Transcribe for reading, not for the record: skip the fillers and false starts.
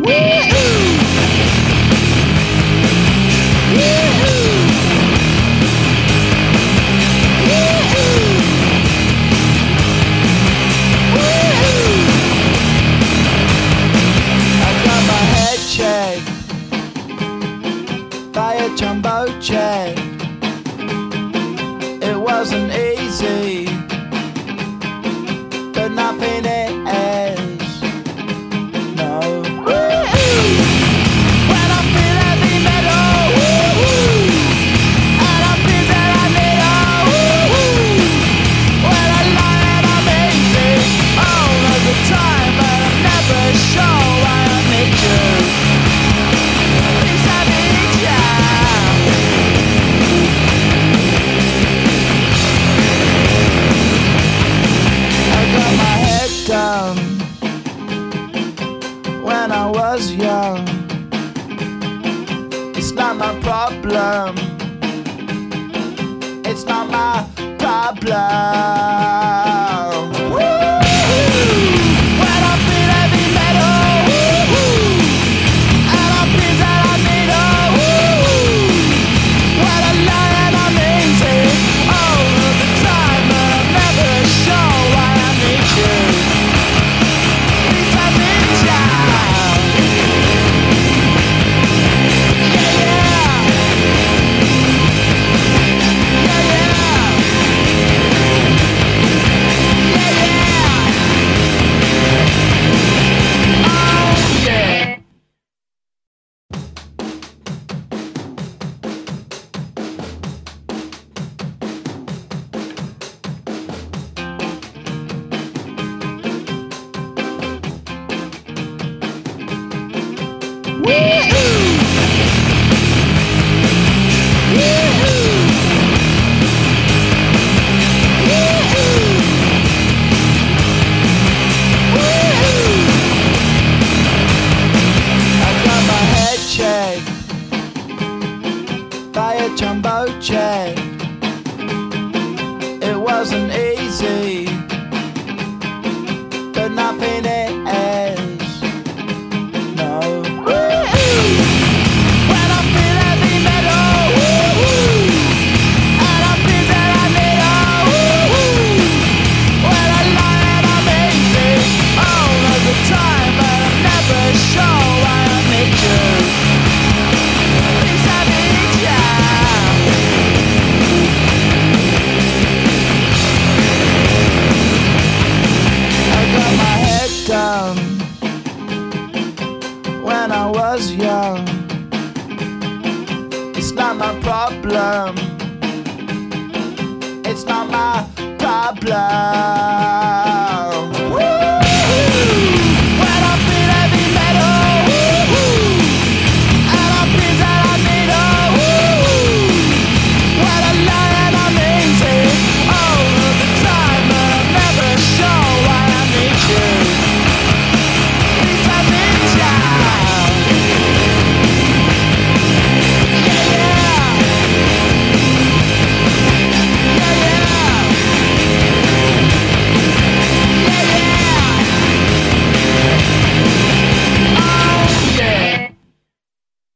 By a jumbo jet. It wasn't easy, but nothing is. No. When I feel heavy metal, and I feel that I need when I lie and I'm easy all of the time, but I'm never sure why I need you. Down when I was young. It's not my problem. It's not my problem. When I feel heavy metal, and I feel that I need when I lie and I'm easy all of the time, but I'm never sure why I need you. By a jumbo jet. It wasn't easy, but nothing is. No. When I feel heavy metal, and I feel that I need when I lie and I'm easy all of the time, but I'm never sure why I need you. Down when I was young. It's not my problem. It's not my problem.